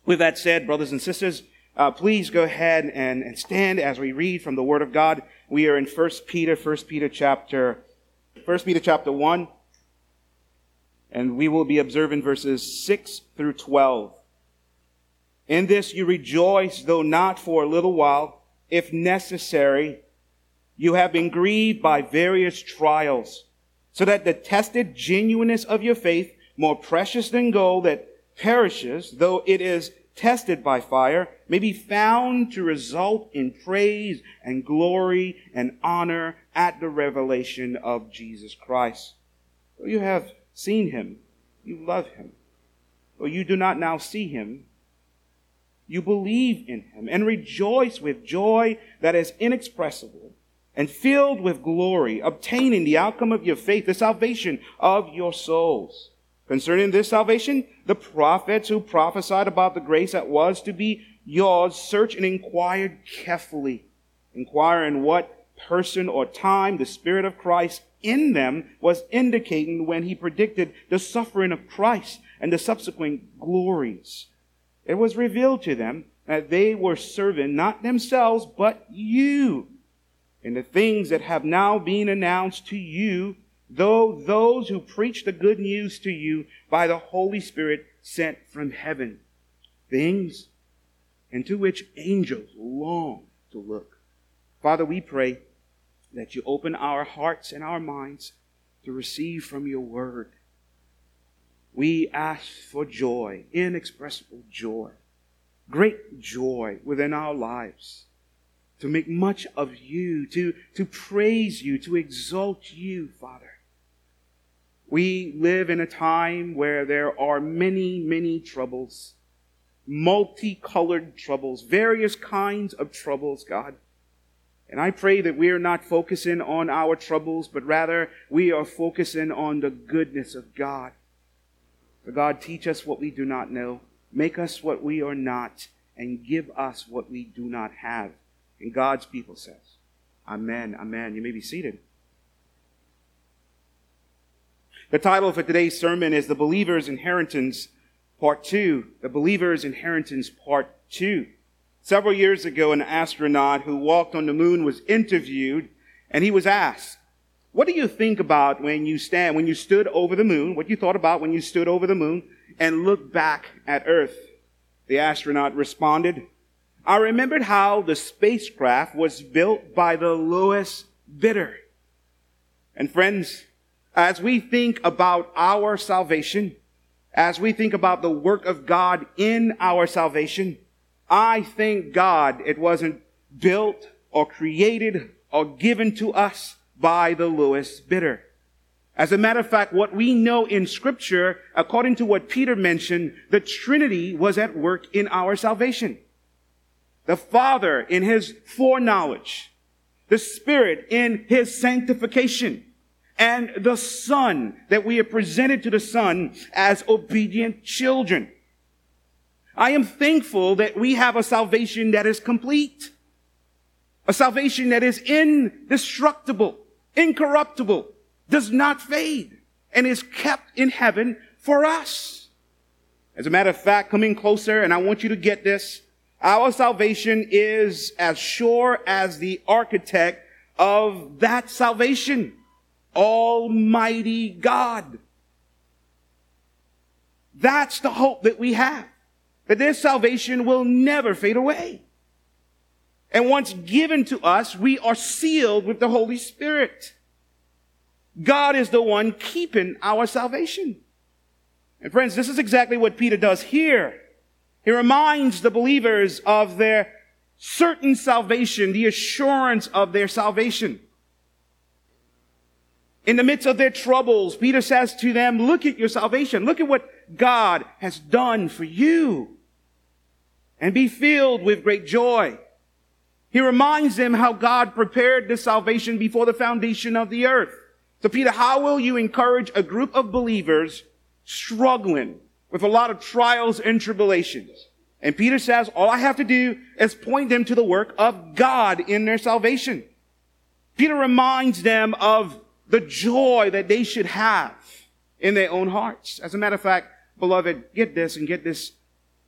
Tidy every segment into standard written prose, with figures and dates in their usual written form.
With that said, brothers and sisters, please go ahead and stand as we read from the Word of God. We are in 1 Peter chapter 1, and we will be observing verses 6 through 12. In this you rejoice, though not for a little while, if necessary. You have been grieved by various trials, so that the tested genuineness of your faith, more precious than gold that perishes, though it is tested by fire, may be found to result in praise and glory and honor at the revelation of Jesus Christ. Though you have seen him, you love him. Though you do not now see him, you believe in him and rejoice with joy that is inexpressible and filled with glory, obtaining the outcome of your faith, the salvation of your souls. Concerning this salvation, the prophets who prophesied about the grace that was to be yours searched and inquired carefully, inquiring what person or time the Spirit of Christ in them was indicating when he predicted the suffering of Christ and the subsequent glories. It was revealed to them that they were serving not themselves but you in the things that have now been announced to you, though those who preach the good news to you by the Holy Spirit sent from heaven, things into which angels long to look. Father, we pray that you open our hearts and our minds to receive from your word. We ask for joy, inexpressible joy, great joy within our lives, to make much of you, to praise you, to exalt you, Father. We live in a time where there are many, many troubles, multicolored troubles, various kinds of troubles, God. And I pray that we are not focusing on our troubles, but rather we are focusing on the goodness of God. For God, teach us what we do not know, make us what we are not, and give us what we do not have. And God's people says, Amen, amen. You may be seated. The title for today's sermon is The Believer's Inheritance, Part 2. The Believer's Inheritance, Part 2. Several years ago, an astronaut who walked on the moon was interviewed, and he was asked, what do you think about when you stood over the moon, what you thought about when you stood over the moon and looked back at Earth? The astronaut responded, I remembered how the spacecraft was built by the lowest bidder. And friends, as we think about our salvation, as we think about the work of God in our salvation, I thank God it wasn't built or created or given to us by the lowest bidder. As a matter of fact, what we know in Scripture, according to what Peter mentioned, the Trinity was at work in our salvation. The Father in his foreknowledge, the Spirit in his sanctification, and the Son, that we are presented to the Son as obedient children. I am thankful that we have a salvation that is complete. A salvation that is indestructible, incorruptible, does not fade, and is kept in heaven for us. As a matter of fact, coming closer, and I want you to get this, our salvation is as sure as the architect of that salvation, Almighty God. That's the hope that we have, that this salvation will never fade away. And once given to us, we are sealed with the Holy Spirit. God is the one keeping our salvation. And friends, this is exactly what Peter does here. He reminds the believers of their certain salvation, the assurance of their salvation. In the midst of their troubles, Peter says to them, look at your salvation. Look at what God has done for you. And be filled with great joy. He reminds them how God prepared this salvation before the foundation of the earth. So Peter, how will you encourage a group of believers struggling with a lot of trials and tribulations? And Peter says, all I have to do is point them to the work of God in their salvation. Peter reminds them of the joy that they should have in their own hearts. As a matter of fact, beloved, get this and get this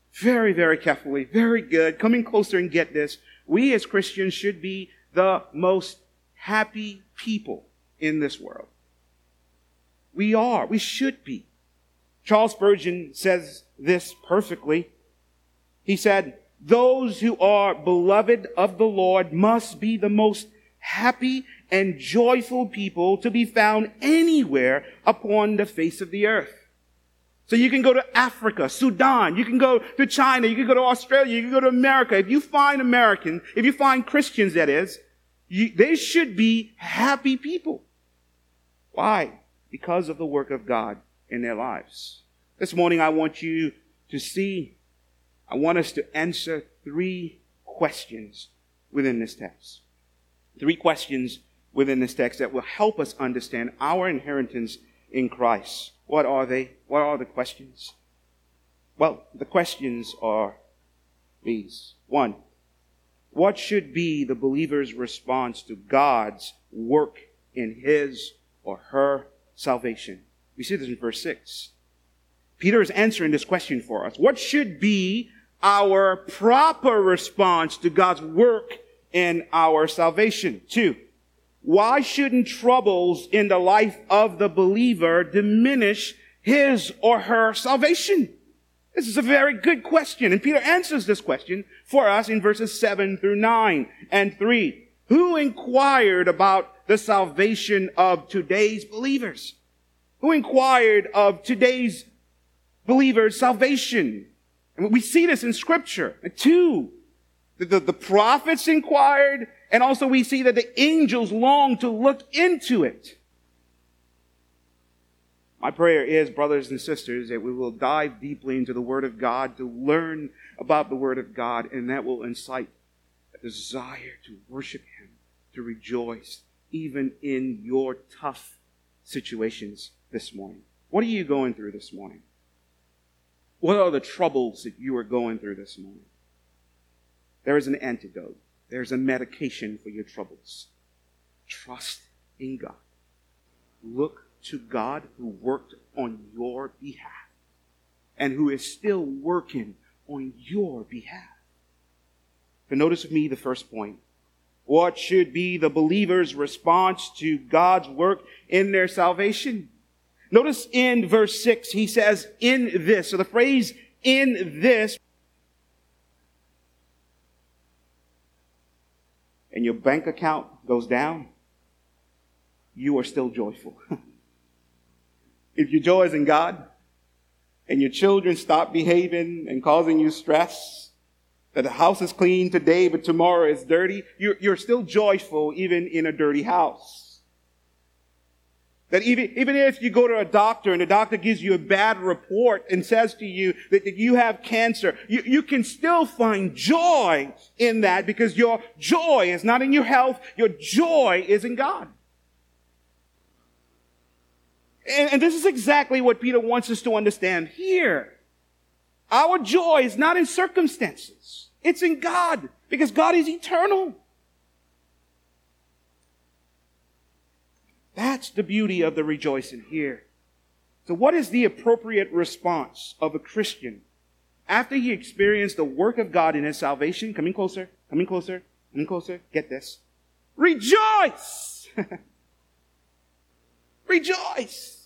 very, very carefully, very good. Coming closer and get this. We as Christians should be the most happy people in this world. We are. We should be. Charles Spurgeon says this perfectly. He said, those who are beloved of the Lord must be the most happy and joyful people to be found anywhere upon the face of the earth. So you can go to Africa, Sudan, you can go to China, you can go to Australia, you can go to America. If you find Americans, if you find Christians, that is, they should be happy people. Why? Because of the work of God in their lives. This morning I want you to see, I want us to answer 3 questions within this text. 3 questions within this text that will help us understand our inheritance in Christ. What are they? What are the questions? Well, the questions are these. 1, what should be the believer's response to God's work in his or her salvation? We see this in verse 6. Peter is answering this question for us. What should be our proper response to God's work in our salvation? 2, why shouldn't troubles in the life of the believer diminish his or her salvation? This is a very good question, and Peter answers this question for us in verses 7 through 9 and 3. Who inquired about the salvation of today's believers? Who inquired of today's believers' salvation? And we see this in Scripture. 2, the prophets inquired, and also we see that the angels long to look into it. My prayer is, brothers and sisters, that we will dive deeply into the Word of God to learn about the Word of God, and that will incite a desire to worship Him, to rejoice, even in your tough situations this morning. What are you going through this morning? What are the troubles that you are going through this morning? There is an antidote. There's a medication for your troubles. Trust in God. Look to God who worked on your behalf and who is still working on your behalf. But notice with me the first point. What should be the believer's response to God's work in their salvation? Notice in verse 6, he says, in this. So the phrase, in this, and your bank account goes down, you are still joyful. If your joy is in God, and your children stop behaving and causing you stress, that the house is clean today, but tomorrow is dirty, you're still joyful even in a dirty house. That even if you go to a doctor and the doctor gives you a bad report and says to you that you have cancer, you can still find joy in that because your joy is not in your health, your joy is in God. And this is exactly what Peter wants us to understand here. Our joy is not in circumstances. It's in God, because God is eternal. That's the beauty of the rejoicing here. So what is the appropriate response of a Christian after he experienced the work of God in his salvation? Coming closer, coming closer, coming closer. Get this. Rejoice! Rejoice!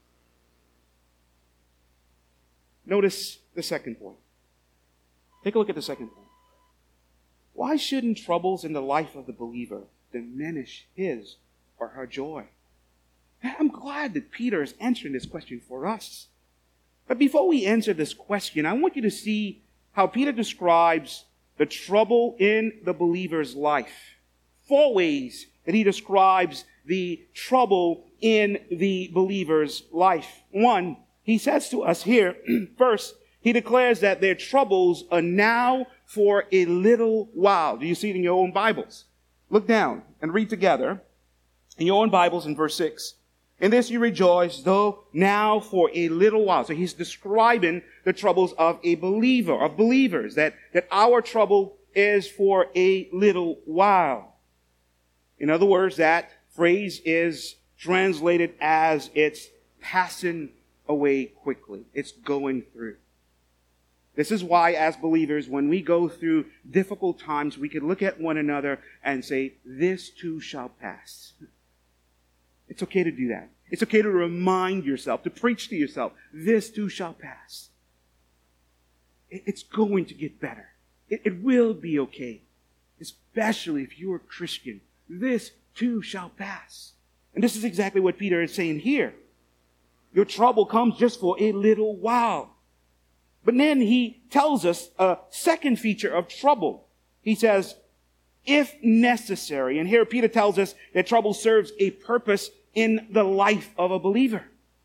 Notice the second point. Take a look at the second point. Why shouldn't troubles in the life of the believer diminish his or her joy? I'm glad that Peter is answering this question for us. But before we answer this question, I want you to see how Peter describes the trouble in the believer's life. 4 ways that he describes the trouble in the believer's life. 1, he says to us here, first, he declares that their troubles are now for a little while. Do you see it in your own Bibles? Look down and read together in your own Bibles in verse 6. In this you rejoice, though now for a little while. So he's describing the troubles of a believer, of believers, that our trouble is for a little while. In other words, that phrase is translated as it's passing away quickly. It's going through. This is why, as believers, when we go through difficult times, we can look at one another and say, this too shall pass. It's okay to do that. It's okay to remind yourself, to preach to yourself, this too shall pass. It's going to get better. It will be okay. Especially if you're a Christian. This too shall pass. And this is exactly what Peter is saying here. Your trouble comes just for a little while. But then he tells us a second feature of trouble. He says, if necessary. And here Peter tells us that trouble serves a purpose in the life of a believer.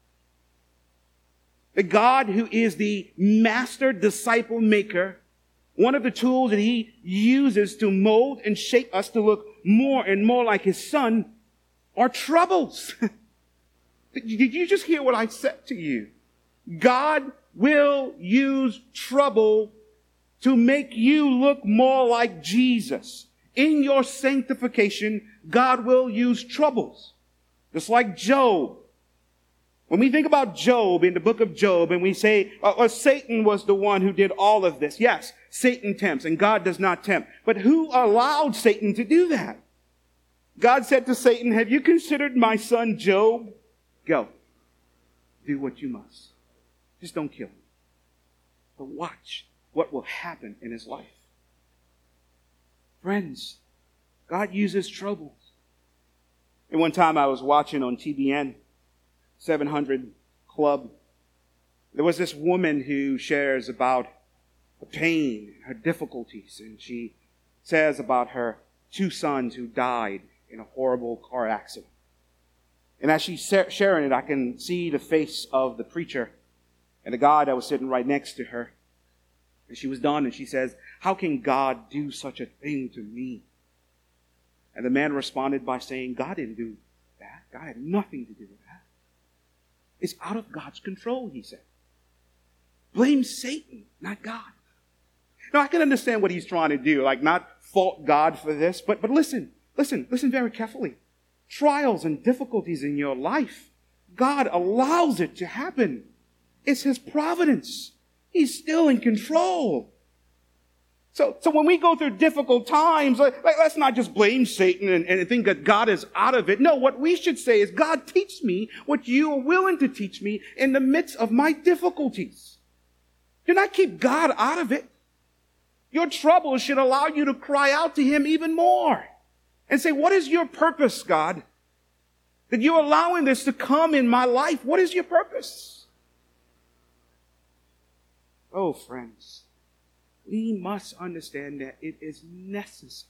The God who is the master disciple maker, one of the tools that he uses to mold and shape us to look more and more like his son, are troubles. Did you just hear what I said to you? God will use trouble to make you look more like Jesus. In your sanctification, God will use troubles. Just like Job. When we think about Job in the book of Job and we say, Satan was the one who did all of this. Yes, Satan tempts and God does not tempt. But who allowed Satan to do that? God said to Satan, have you considered my son Job? Go. Do what you must. Just don't kill him. But watch what will happen in his life. Friends, God uses troubles. And one time I was watching on TBN, 700 Club. There was this woman who shares about her pain, her difficulties, and she says about her 2 sons who died in a horrible car accident. And as she's sharing it, I can see the face of the preacher and the guy that was sitting right next to her. And she was done, and she says, how can God do such a thing to me? And the man responded by saying, God didn't do that. God had nothing to do with that. It's out of God's control, he said. Blame Satan, not God. Now, I can understand what he's trying to do, like not fault God for this, but listen very carefully. Trials and difficulties in your life, God allows it to happen. It's his providence. He's still in control. So when we go through difficult times, let's not just blame Satan and think that God is out of it. No, what we should say is, God, teach me what you are willing to teach me in the midst of my difficulties. Do not keep God out of it. Your troubles should allow you to cry out to him even more and say, what is your purpose, God? That you're allowing this to come in my life. What is your purpose? Oh, friends. We must understand that it is necessary.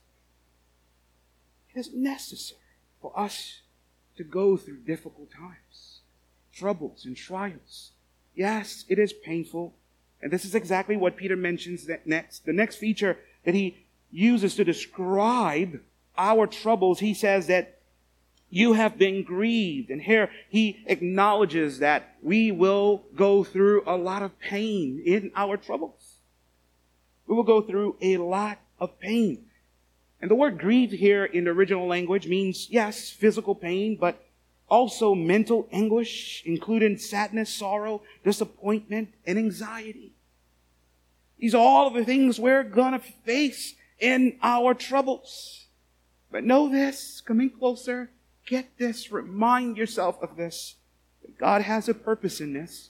It is necessary for us to go through difficult times, troubles and trials. Yes, it is painful. And this is exactly what Peter mentions next. The next feature that he uses to describe our troubles, he says that you have been grieved. And here he acknowledges that we will go through a lot of pain in our troubles. We will go through a lot of pain. And the word grieved here in the original language means, yes, physical pain, but also mental anguish, including sadness, sorrow, disappointment, and anxiety. These are all of the things we're going to face in our troubles. But know this, coming closer, get this, remind yourself of this, that God has a purpose in this.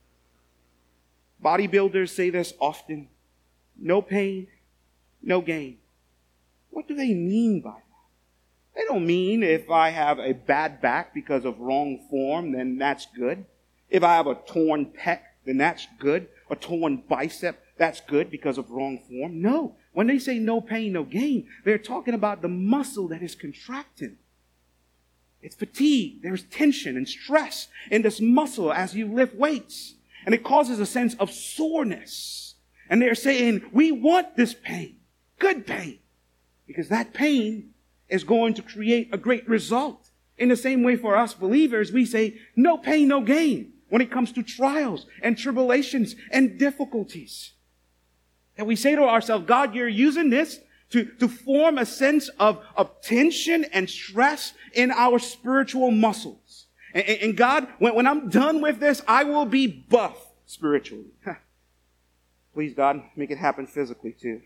Bodybuilders say this often. No pain, no gain. What do they mean by that? They don't mean if I have a bad back because of wrong form, then that's good. If I have a torn pec, then that's good. A torn bicep, that's good because of wrong form. No. When they say no pain, no gain, they're talking about the muscle that is contracting. It's fatigue. There's tension and stress in this muscle as you lift weights. And it causes a sense of soreness. And they're saying, we want this pain, good pain, because that pain is going to create a great result. In the same way for us believers, we say, no pain, no gain when it comes to trials and tribulations and difficulties. And we say to ourselves, God, you're using this to form a sense of tension and stress in our spiritual muscles. And God, when I'm done with this, I will be buff spiritually. Please, God, make it happen physically too.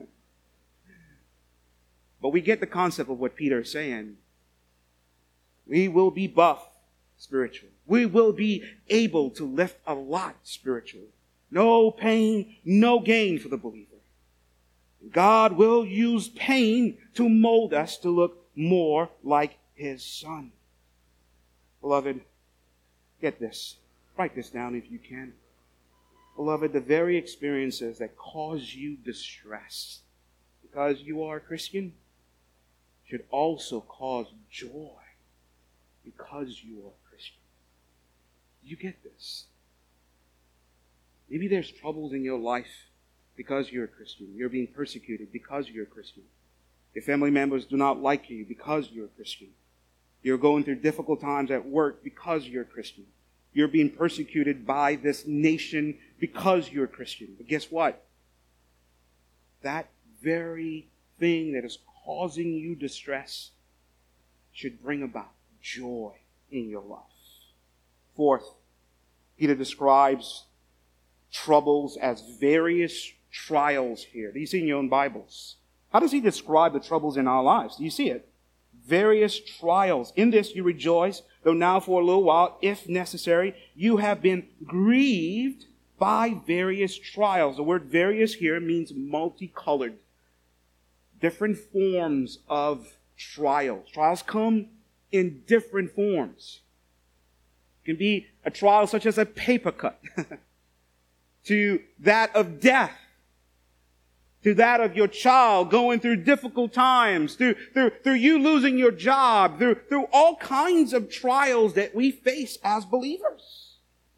But we get the concept of what Peter is saying. We will be buff spiritually. We will be able to lift a lot spiritually. No pain, no gain for the believer. God will use pain to mold us to look more like His Son. Beloved, get this. Write this down if you can. Beloved, the very experiences that cause you distress because you are a Christian should also cause joy because you are a Christian. Do you get this? Maybe there's troubles in your life because you're a Christian. You're being persecuted because you're a Christian. Your family members do not like you because you're a Christian. You're going through difficult times at work because you're a Christian. You're being persecuted by this nation because you're a Christian. But guess what? That very thing that is causing you distress should bring about joy in your life. Fourth, Peter describes troubles as various trials here. Do you see in your own Bibles? How does he describe the troubles in our lives? Do you see it? Various trials. In this you rejoice, though now for a little while, if necessary, you have been grieved by various trials. The word various here means multicolored. Different forms of trials. Trials come in different forms. It can be a trial such as a paper cut, to that of death, to that of your child going through difficult times, through you losing your job, through all kinds of trials that we face as believers.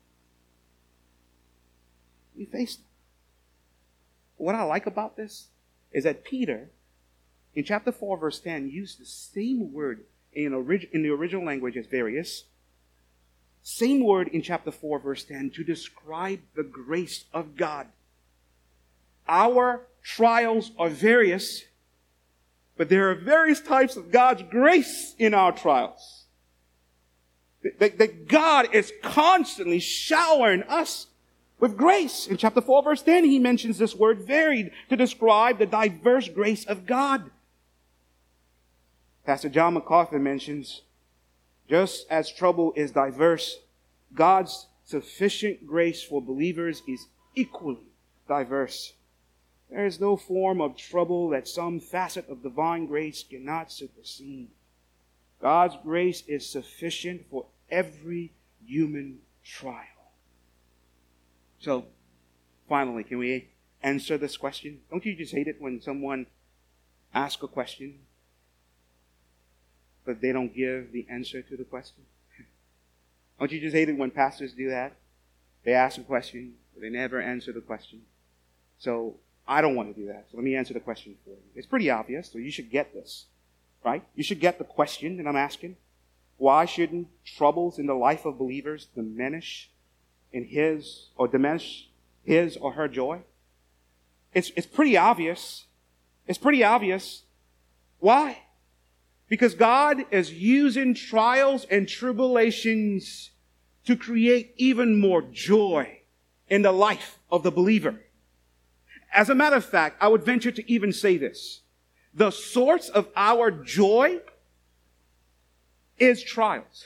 We face them. What I like about this is that Peter, in chapter 4, verse 10, used the same word in the original language as various, same word in chapter 4, verse 10, to describe the grace of God. Our trials are various, but there are various types of God's grace in our trials. That God is constantly showering us with grace. In chapter 4, verse 10, he mentions this word varied to describe the diverse grace of God. Pastor John MacArthur mentions, just as trouble is diverse, God's sufficient grace for believers is equally diverse. There is no form of trouble that some facet of divine grace cannot supersede. God's grace is sufficient for every human trial. So, finally, can we answer this question? Don't you just hate it when someone asks a question, but they don't give the answer to the question? Don't you just hate it when pastors do that? They ask a question, but they never answer the question. So, I don't want to do that. So let me answer the question for you. It's pretty obvious, so you should get this, right? You should get the question that I'm asking. Why shouldn't troubles in the life of believers diminish his or her joy? It's pretty obvious. It's pretty obvious. Why? Because God is using trials and tribulations to create even more joy in the life of the believer. As a matter of fact, I would venture to even say this. The source of our joy is trials.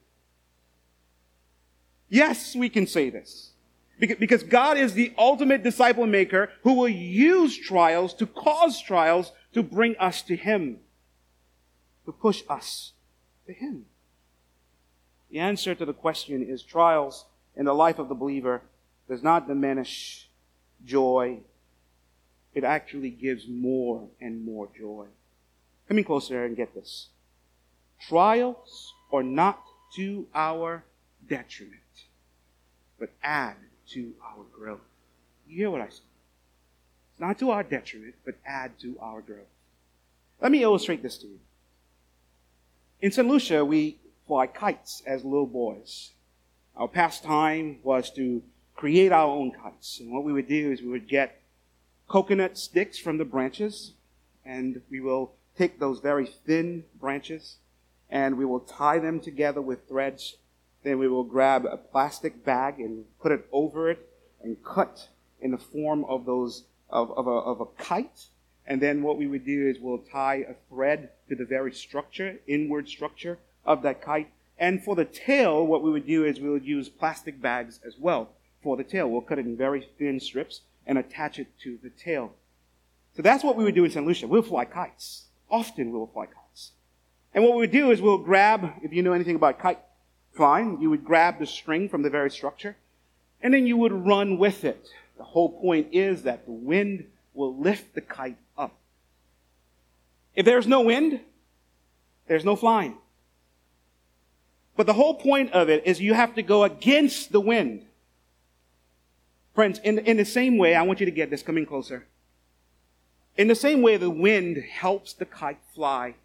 Yes, we can say this. Because God is the ultimate disciple maker who will use trials to cause trials to bring us to Him. To push us to Him. The answer to the question is trials in the life of the believer does not diminish joy. It actually gives more and more joy. Come in closer and get this. Trials are not to our detriment, but add to our growth. You hear what I said? It's not to our detriment, but add to our growth. Let me illustrate this to you. In St. Lucia, we fly kites as little boys. Our pastime was to create our own kites. And what we would do is we would get coconut sticks from the branches, and we will take those very thin branches and we will tie them together with threads. Then we will grab a plastic bag and put it over it and cut in the form of a kite. And then what we would do is we'll tie a thread to the very structure, inward structure of that kite. And for the tail, what we would do is we would use plastic bags as well for the tail. We'll cut it in very thin strips and attach it to the tail. So that's what we would do in St. Lucia. We'll fly kites. Often we'll fly kites. And what we would do is we'll grab, if you know anything about kite flying, you would grab the string from the very structure, and then you would run with it. The whole point is that the wind will lift the kite up. If there's no wind, there's no flying. But the whole point of it is you have to go against the wind. Friends, in the same way, I want you to get this, coming closer. In the same way the wind helps the kite fly,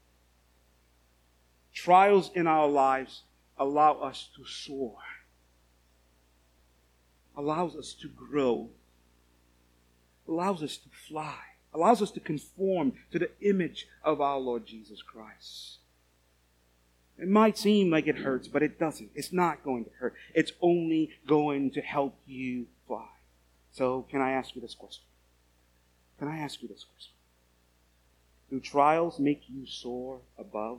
trials in our lives allow us to soar, allows us to grow, allows us to fly, allows us to conform to the image of our Lord Jesus Christ. It might seem like it hurts, but it doesn't. It's not going to hurt. It's only going to help you fly. So, can I ask you this question? Can I ask you this question? Do trials make you soar above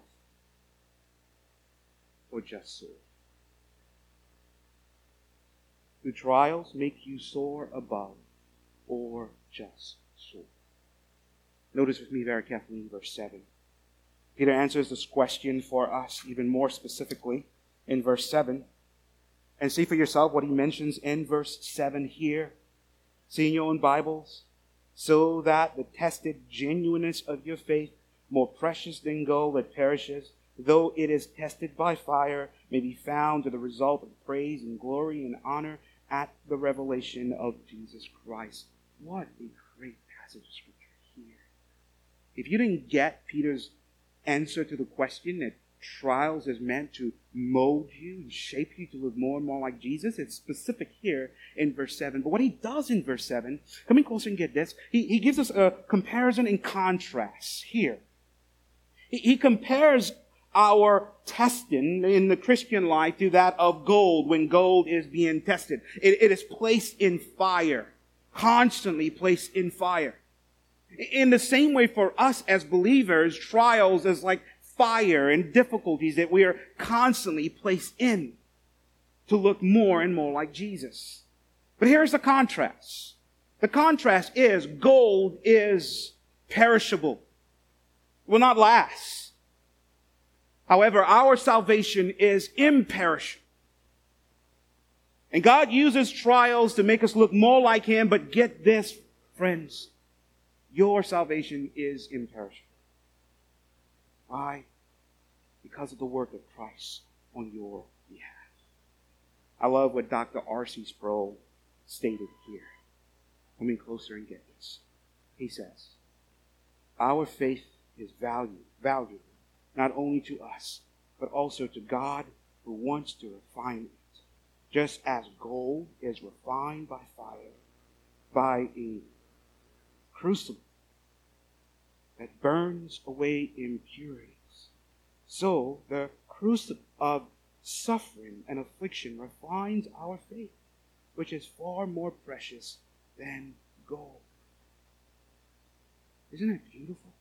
or just soar? Do trials make you soar above or just soar? Notice with me very carefully in verse 7. Peter answers this question for us even more specifically in verse 7. And see for yourself what he mentions in verse 7 here. See in your own Bibles. So that the tested genuineness of your faith, more precious than gold that perishes, though it is tested by fire, may be found to the result of praise and glory and honor at the revelation of Jesus Christ. What a great passage of Scripture here. If you didn't get Peter's answer to the question that trials is meant to mold you and shape you to look more and more like Jesus, it's specific here in verse 7. But what he does in verse 7, coming closer and get this, he gives us a comparison and contrast here. He compares our testing in the Christian life to that of gold when gold is being tested. It is placed in fire, constantly placed in fire. In the same way for us as believers, trials is like fire and difficulties that we are constantly placed in to look more and more like Jesus. But here's the contrast. The contrast is gold is perishable, will not last. However, our salvation is imperishable. And God uses trials to make us look more like Him, but get this, friends, your salvation is imperishable. Why? Because of the work of Christ on your behalf. I love what Dr. R.C. Sproul stated here. Coming closer and get this. He says, our faith is valuable not only to us, but also to God who wants to refine it. Just as gold is refined by fire, by a crucible that burns away impurities, so the crucible of suffering and affliction refines our faith, which is far more precious than gold. Isn't it beautiful?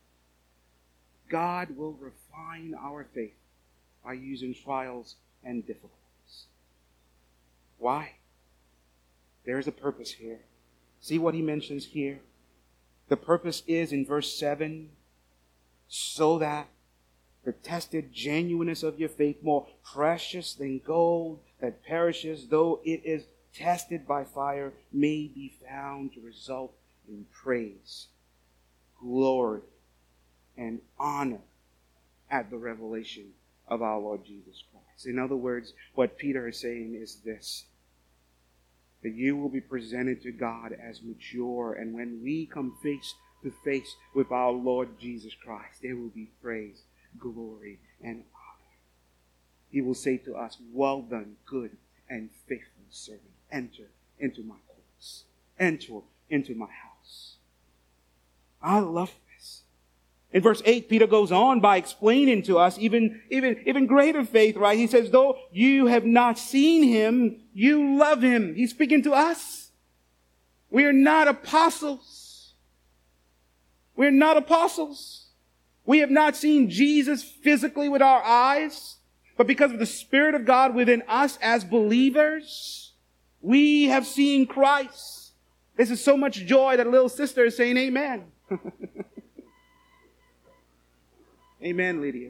God will refine our faith by using trials and difficulties. Why? There's a purpose here. See what he mentions here? The purpose is in verse 7, so that the tested genuineness of your faith, more precious than gold that perishes, though it is tested by fire, may be found to result in praise, glory, and honor at the revelation of our Lord Jesus Christ. In other words, what Peter is saying is this: that you will be presented to God as mature, and when we come face to face with our Lord Jesus Christ, there will be praise, glory, and honor. He will say to us, well done, good and faithful servant. Enter into my courts. Enter into my house. I love this. In verse 8, Peter goes on by explaining to us even greater faith, right? He says, though you have not seen him, you love him. He's speaking to us. We are not apostles. We're not apostles. We have not seen Jesus physically with our eyes, but because of the Spirit of God within us as believers, we have seen Christ. This is so much joy that a little sister is saying amen. Amen, Lydia.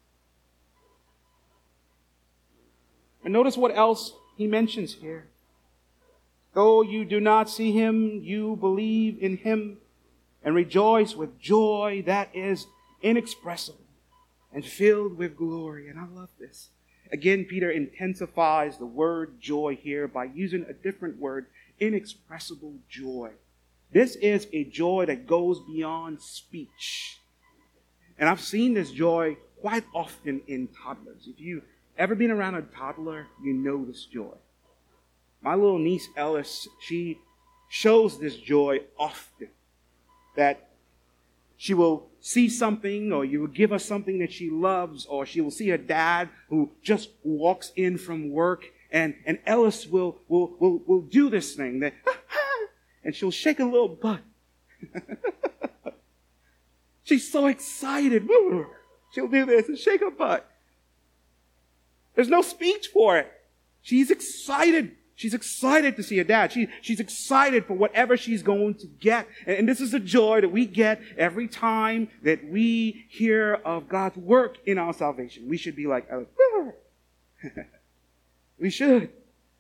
And notice what else he mentions here. Though you do not see him, you believe in him and rejoice with joy that is inexpressible and filled with glory. And I love this. Again, Peter intensifies the word joy here by using a different word, inexpressible joy. This is a joy that goes beyond speech. And I've seen this joy quite often in toddlers. If you've ever been around a toddler, you know this joy. My little niece Ellis, she shows this joy often. That she will see something, or you will give her something that she loves, or she will see her dad who just walks in from work, and Ellis will do this thing that, and she'll shake a little butt. She's so excited. She'll do this and shake her butt. There's no speech for it. She's excited. She's excited to see her dad. She's excited for whatever she's going to get. And this is the joy that we get every time that we hear of God's work in our salvation. We should be like, we should.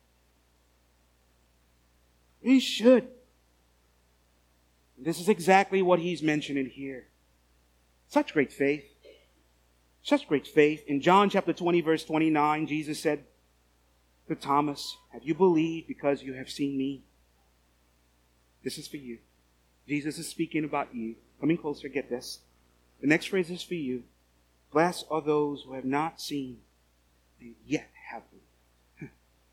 We should. This is exactly what he's mentioning here. Such great faith. Such great faith. In John chapter 20, verse 29, Jesus said to Thomas, have you believed because you have seen me? This is for you. Jesus is speaking about you. Coming closer, get this. The next phrase is for you. Blessed are those who have not seen and yet have believed.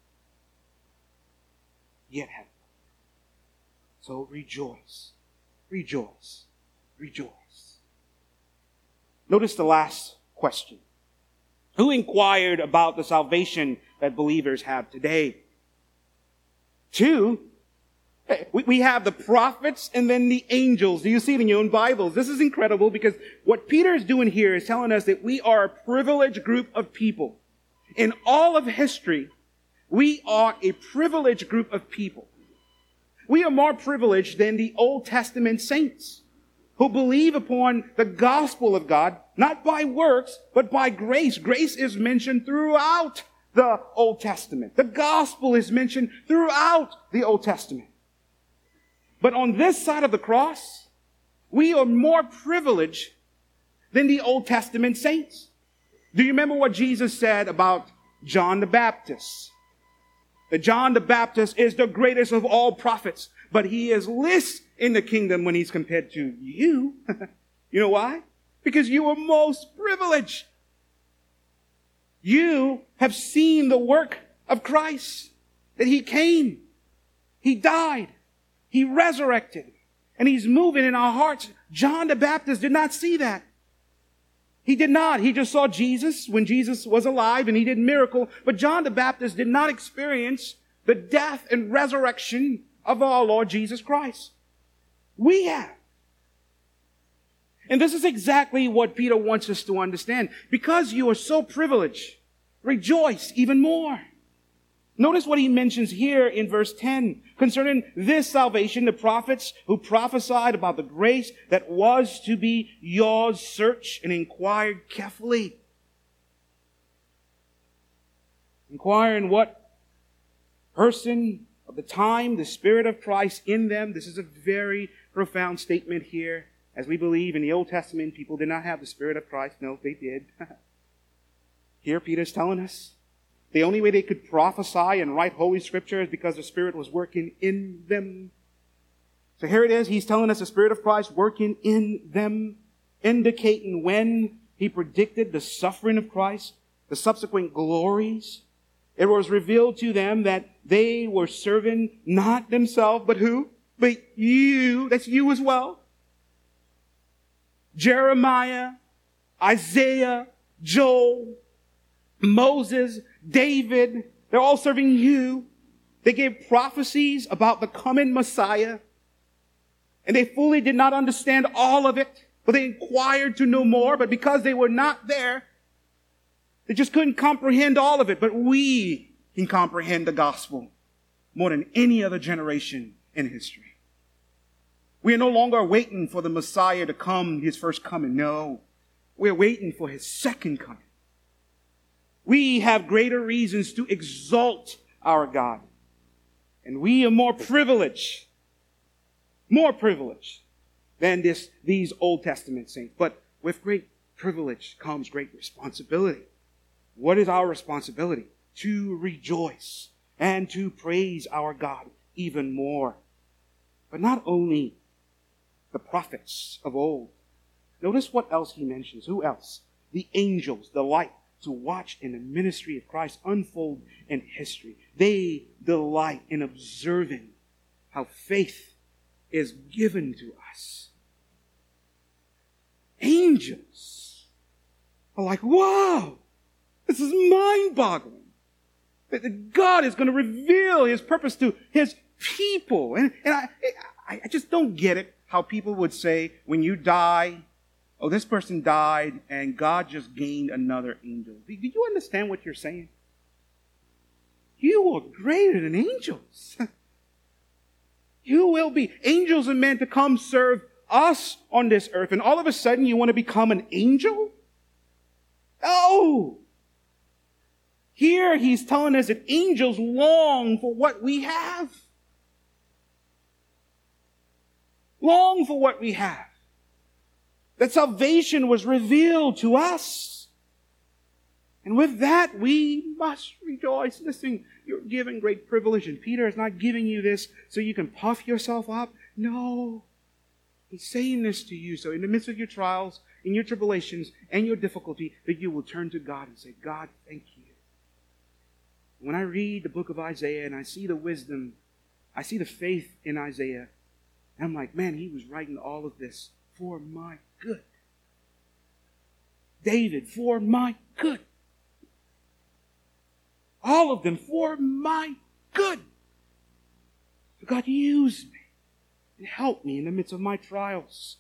Yet have believed. So rejoice. Rejoice. Rejoice. Notice the last question. Who inquired about the salvation that believers have today? 2, we have the prophets and then the angels. Do you see it in your own Bibles? This is incredible because what Peter is doing here is telling us that we are a privileged group of people. In all of history, we are a privileged group of people. We are more privileged than the Old Testament saints who believe upon the gospel of God, not by works, but by grace. Grace is mentioned throughout the Old Testament. The gospel is mentioned throughout the Old Testament. But on this side of the cross, we are more privileged than the Old Testament saints. Do you remember what Jesus said about John the Baptist? That John the Baptist is the greatest of all prophets, but he is least in the kingdom when he's compared to you. You know why? Because you are most privileged. You have seen the work of Christ, that he came, he died, he resurrected, and he's moving in our hearts. John the Baptist did not see that. He did not. He just saw Jesus when Jesus was alive and he did miracle. But John the Baptist did not experience the death and resurrection of our Lord Jesus Christ. We have. And this is exactly what Peter wants us to understand. Because you are so privileged, rejoice even more. Notice what he mentions here in verse 10. Concerning this salvation, the prophets who prophesied about the grace that was to be yours searched and inquired carefully. Inquire in what person of the time, the Spirit of Christ in them. This is a very profound statement here. As we believe in the Old Testament, people did not have the Spirit of Christ. No, they did. Here Peter's telling us the only way they could prophesy and write Holy Scripture is because the Spirit was working in them. So here it is. He's telling us the Spirit of Christ working in them, indicating when he predicted the suffering of Christ, the subsequent glories. It was revealed to them that they were serving not themselves, but who? But you. That's you as well. Jeremiah, Isaiah, Joel, Moses, David, they're all serving you. They gave prophecies about the coming Messiah, and they fully did not understand all of it, but they inquired to know more, but because they were not there, they just couldn't comprehend all of it. But we can comprehend the gospel more than any other generation in history. We are no longer waiting for the Messiah to come, his first coming. No, we're waiting for his second coming. We have greater reasons to exalt our God. And we are more privileged than these Old Testament saints. But with great privilege comes great responsibility. What is our responsibility? To rejoice and to praise our God even more. But not only the prophets of old. Notice what else he mentions. Who else? The angels, the light, to watch in the ministry of Christ unfold in history. They delight in observing how faith is given to us. Angels are like, wow, this is mind-boggling. That God is going to reveal his purpose to his people. And I just don't get it, how people would say, when you die, oh, this person died and God just gained another angel. Do you understand what you're saying? You are greater than angels. You will be. Angels are meant to come serve us on this earth, and all of a sudden you want to become an angel? Oh! Here he's telling us that angels long for what we have. Long for what we have. That salvation was revealed to us. And with that, we must rejoice. Listen, you're given great privilege, and Peter is not giving you this so you can puff yourself up. No. He's saying this to you so in the midst of your trials, in your tribulations, and your difficulty, that you will turn to God and say, God, thank you. When I read the book of Isaiah and I see the wisdom, I see the faith in Isaiah, and I'm like, man, he was writing all of this for my good. David, for my good. All of them for my good. So God, use me and help me in the midst of my trials.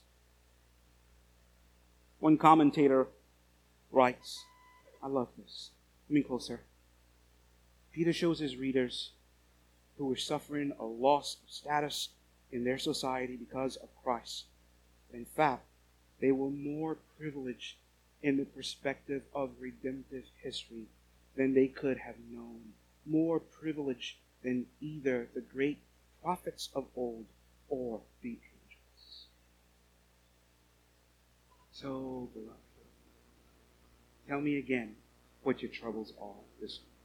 One commentator writes, I love this. Let me closer. Peter shows his readers who were suffering a loss of status in their society because of Christ. In fact, they were more privileged in the perspective of redemptive history than they could have known. More privileged than either the great prophets of old or the angels. So, beloved, tell me again what your troubles are this week.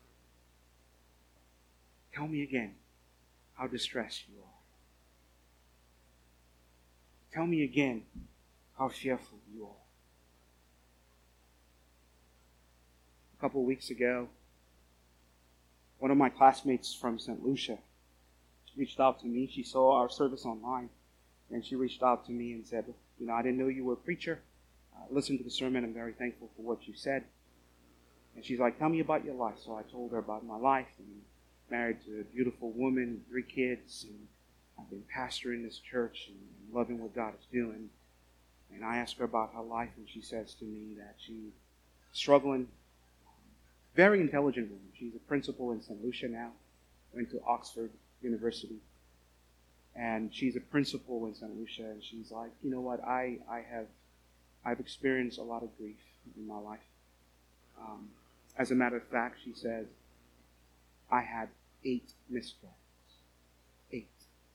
Tell me again how distressed you are. Tell me again how fearful you are. A couple of weeks ago, one of my classmates from St. Lucia reached out to me. She saw our service online, and she reached out to me and said, I didn't know you were a preacher. I listened to the sermon. I'm very thankful for what you said. And she's like, tell me about your life. So I told her about my life. And married to a beautiful woman, 3 kids, and I've been pastoring this church and loving what God is doing. And I asked her about her life, and she says to me that she's struggling. Very intelligent woman. She's a principal in St. Lucia now. Went to Oxford University. And she's a principal in St. Lucia, and she's like, you know what, I've experienced a lot of grief in my life. As a matter of fact, she says, I had 8 missed calls. 8.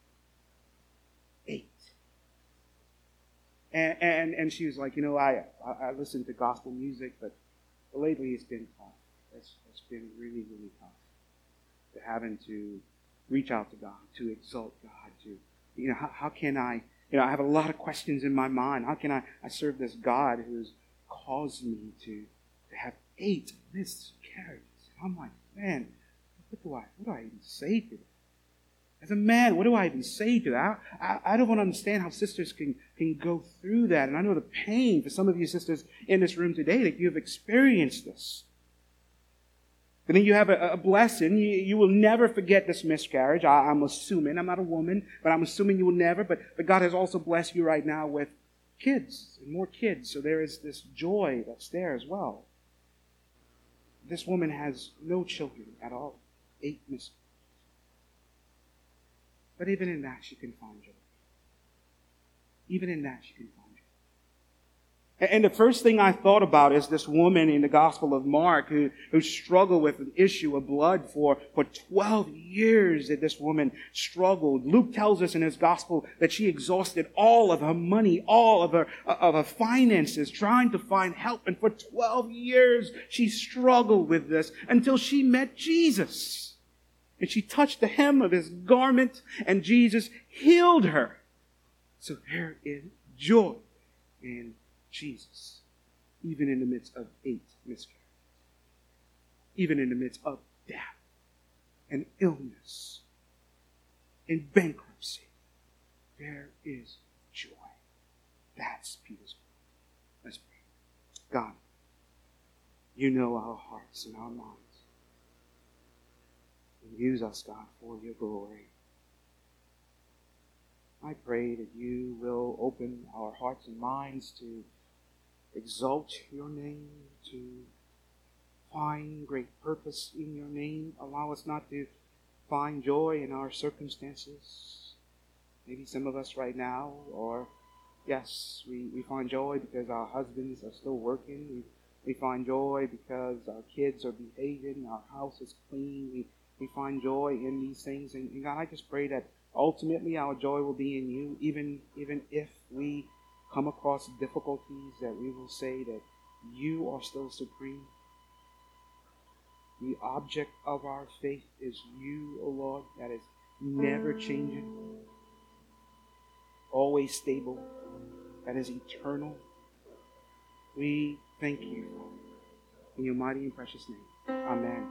And she was like, I listen to gospel music, but lately it's been tough. It's been really, really tough. To having to reach out to God, to exalt God, to, how can I have a lot of questions in my mind. How can I serve this God who's caused me to have 8 missed carriages? I'm like, man, what do I even say to that? As a man, what do I even say to that? I don't want to understand how sisters can go through that. And I know the pain for some of you sisters in this room today that you have experienced this. But then you have a blessing. You will never forget this miscarriage. I'm assuming. I'm not a woman, but I'm assuming you will never. But God has also blessed you right now with kids and more kids. So there is this joy that's there as well. This woman has no children at all. 8 miscarriages. But even in that, she can find joy. Even in that, she can find joy. And the first thing I thought about is this woman in the Gospel of Mark who struggled with an issue of blood for 12 years that this woman struggled. Luke tells us in his Gospel that she exhausted all of her money, all of her finances trying to find help. And for 12 years she struggled with this until she met Jesus. And she touched the hem of his garment and Jesus healed her. So there is joy in Jesus, even in the midst of 8 miscarriages, even in the midst of death and illness and bankruptcy, there is joy. That's Peter's point. Let's pray. God, you know our hearts and our minds. And use us, God, for your glory. I pray that you will open our hearts and minds to exalt your name, to find great purpose in your name. Allow us not to find joy in our circumstances. Maybe some of us right now, or yes, we find joy because our husbands are still working. We find joy because our kids are behaving, our house is clean. We find joy in these things. And God, I just pray that ultimately our joy will be in you, even if we come across difficulties, that we will say that you are still supreme. The object of our faith is you, O Lord, that is never changing, always stable, that is eternal. We thank you, Father, in your mighty and precious name. Amen.